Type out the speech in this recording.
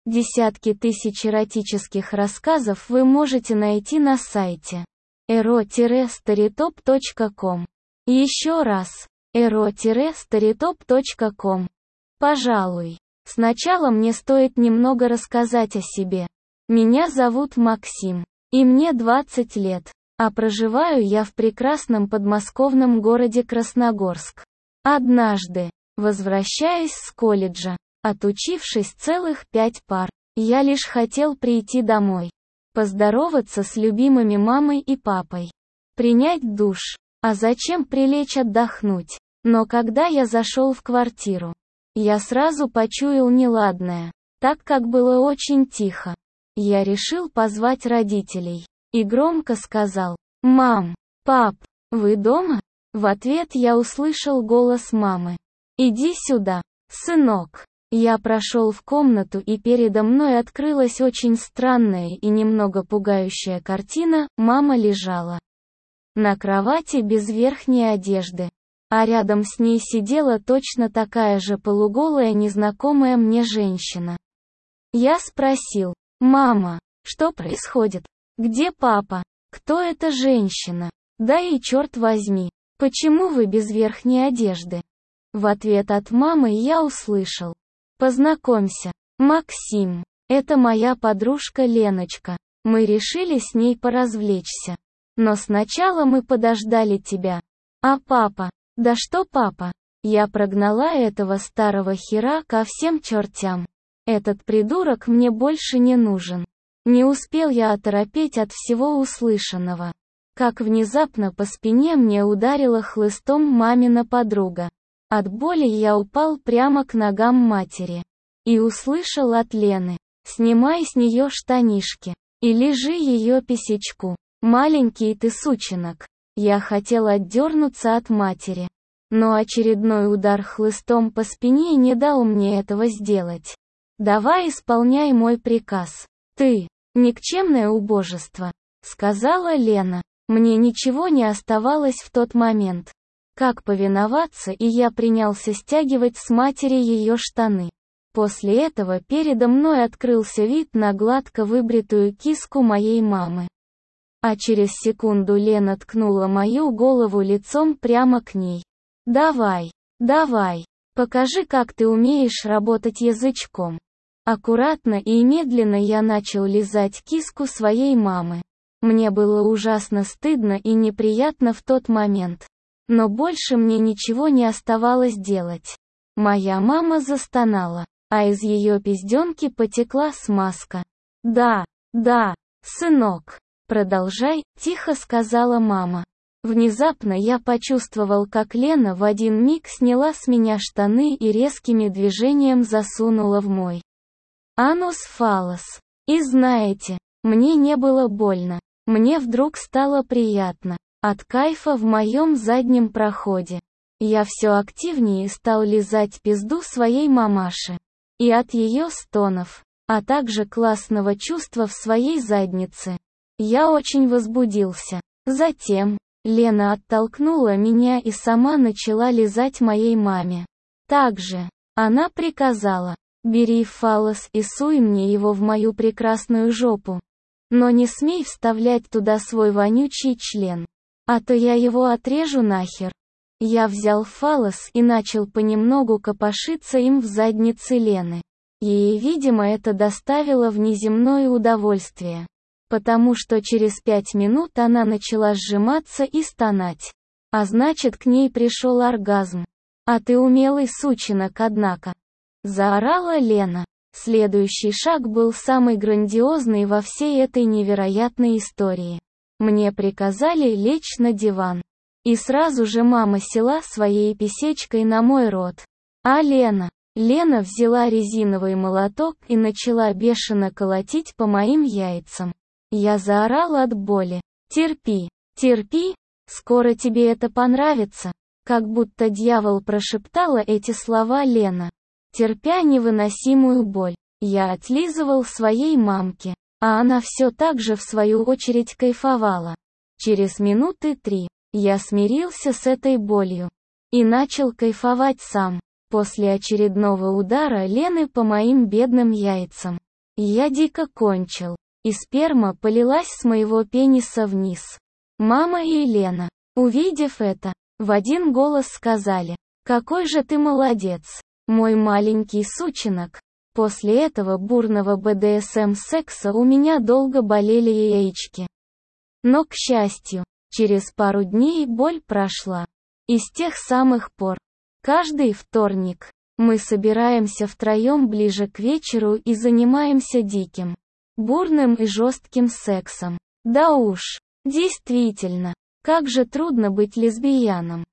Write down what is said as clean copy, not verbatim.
Десятки тысяч эротических рассказов вы можете найти на сайте ero-storytop.com. Еще раз, ero-storytop.com. Пожалуй, сначала мне стоит немного рассказать о себе. Меня зовут Максим, и мне 20 лет, а проживаю я в прекрасном подмосковном городе Красногорск. Однажды, возвращаясь с колледжа, отучившись целых 5 пар, я лишь хотел прийти домой, поздороваться с любимыми мамой и папой, принять душ, а затем прилечь отдохнуть. Но когда я зашел в квартиру, я сразу почуял неладное, так как было очень тихо. Я решил позвать родителей и громко сказал: «Мам, пап, вы дома?» В ответ я услышал голос мамы: «Иди сюда, сынок». Я прошел в комнату, и передо мной открылась очень странная и немного пугающая картина. Мама лежала на кровати без верхней одежды, а рядом с ней сидела точно такая же полуголая незнакомая мне женщина. Я спросил: «Мама, что происходит? Где папа? Кто эта женщина? Да и черт возьми, почему вы без верхней одежды?» В ответ от мамы я услышал: «Познакомься, Максим, это моя подружка Леночка. Мы решили с ней поразвлечься. Но сначала мы подождали тебя. А папа? Да что папа? Я прогнала этого старого хера ко всем чертям. Этот придурок мне больше не нужен». Не успел я оторопеть от всего услышанного, как внезапно по спине мне ударила хлыстом мамина подруга. От боли я упал прямо к ногам матери и услышал от Лены: «Снимай с нее штанишки и лижи ее писечку. Маленький ты сученок». Я хотел отдернуться от матери, но очередной удар хлыстом по спине не дал мне этого сделать. «Давай исполняй мой приказ. Ты никчемное убожество», — сказала Лена. Мне ничего не оставалось в тот момент, как повиноваться, и я принялся стягивать с матери ее штаны. После этого передо мной открылся вид на гладко выбритую киску моей мамы. А через секунду Лена ткнула мою голову лицом прямо к ней. «Давай, давай, покажи, как ты умеешь работать язычком». Аккуратно и медленно я начал лизать киску своей мамы. Мне было ужасно стыдно и неприятно в тот момент. Но больше мне ничего не оставалось делать. Моя мама застонала, а из ее пизденки потекла смазка. «Да, да, сынок, продолжай», — тихо сказала мама. Внезапно я почувствовал, как Лена в один миг сняла с меня штаны и резкими движением засунула в мой анус фаллос. И знаете, мне не было больно. Мне вдруг стало приятно. От кайфа в моем заднем проходе. Я все активнее стал лизать пизду своей мамаши. И от ее стонов, а также классного чувства в своей заднице, я очень возбудился. Затем Лена оттолкнула меня и сама начала лизать моей маме. Также она приказала: «Бери фаллос и суй мне его в мою прекрасную жопу. Но не смей вставлять туда свой вонючий член, а то я его отрежу нахер». Я взял фаллос и начал понемногу копошиться им в заднице Лены. Ей, видимо, это доставило внеземное удовольствие, потому что через 5 минут она начала сжиматься и стонать. А значит, к ней пришел оргазм. «А ты умелый сученок, однако», — заорала Лена. Следующий шаг был самый грандиозный во всей этой невероятной истории. Мне приказали лечь на диван. И сразу же мама села своей писечкой на мой рот. А Лена взяла резиновый молоток и начала бешено колотить по моим яйцам. Я заорал от боли: «Терпи, терпи, скоро тебе это понравится», как будто дьявол прошептала эти слова Лена. Терпя невыносимую боль, я отлизывал своей мамке, а она все так же в свою очередь кайфовала. Через минуты 3 я смирился с этой болью и начал кайфовать сам. После очередного удара Лены по моим бедным яйцам, Я дико кончил. И сперма полилась с моего пениса вниз. Мама и Елена, увидев это, в один голос сказали: «Какой же ты молодец, мой маленький сученок». После этого бурного БДСМ-секса у меня долго болели яички. Но, к счастью, через пару дней боль прошла. И с тех самых пор, каждый вторник, мы собираемся втроем ближе к вечеру и занимаемся диким, бурным и жестким сексом. Да уж, действительно, как же трудно быть лесбияном.